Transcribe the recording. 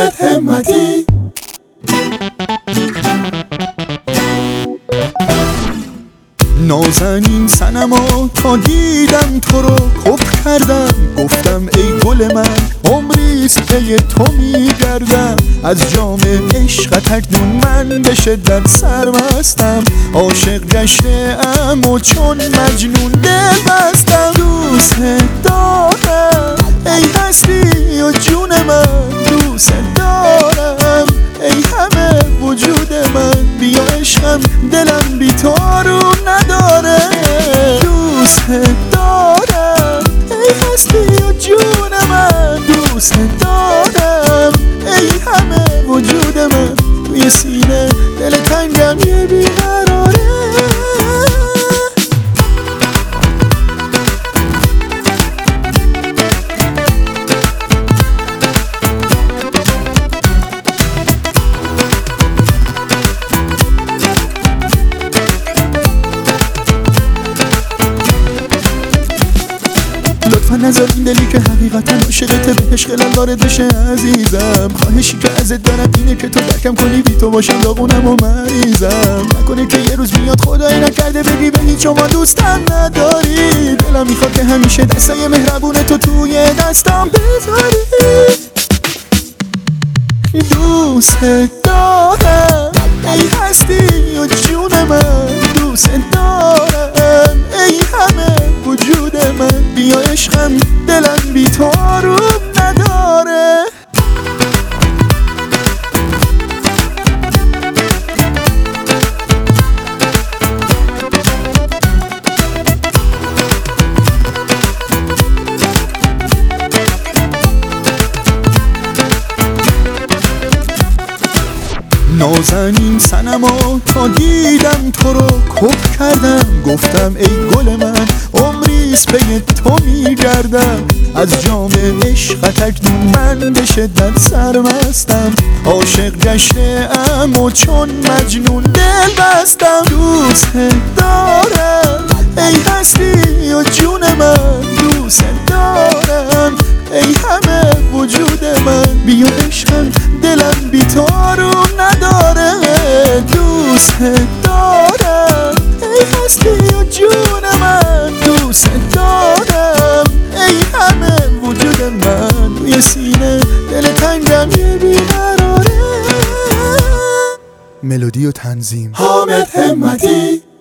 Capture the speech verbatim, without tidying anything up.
حامد همتی. نازنین صنما تا دیدم تو رو کف کردم، گفتم ای گل من عمریست پی تو میگردم. از جام عشقت اکنون من به شدت سرمستم، عاشق گشته ام و چون مجنون دل بستم. دوست دارم ای هستی و جون من، دوست دارم ای همه وجود من. بیا عشقم دلم بی تو رو نداره. دوست دارم ای هستی و جون من، دوست دارم ای همه وجود من. توی سینه دل تنگم یه بیقراره. لطفا نذار این دلی که حقیقتا عاشقته بهش خلال وارد بشه عزیزم. خواهشی که ازت دارم اینه که تو درکم کنی، بی تو باشم داغونم و مریضم. نکنه که یه روز میاد خدایی نکرده بگی به هیچ شما دوستم نداری. دلم میخواد که همیشه دستای مهربون تو توی دستم بذاری. دوست دارم ای هستی و جون من، دوست دارم ای همه وجود من. بیا عشقم دلم بی تو رو نداره. نازنین صنما تا دیدم تو رو کف کردم، گفتم ای گل من عمریست پی تو میگردم. از جام عشقت اکنون من به شدت سرمستم، عاشق گشته ام و چون مجنون دل بستم. دوست دارم ای هستی و جون من، دوست دارم ای همه وجود من. بیا عشقم دلم بی تو رو نداره. دوست دارم ای هستی و جون من، دوست دارم ای همه وجود من. توی سینه دل تنگم یه بیقراره. ملودی و تنظیم حامد همتی.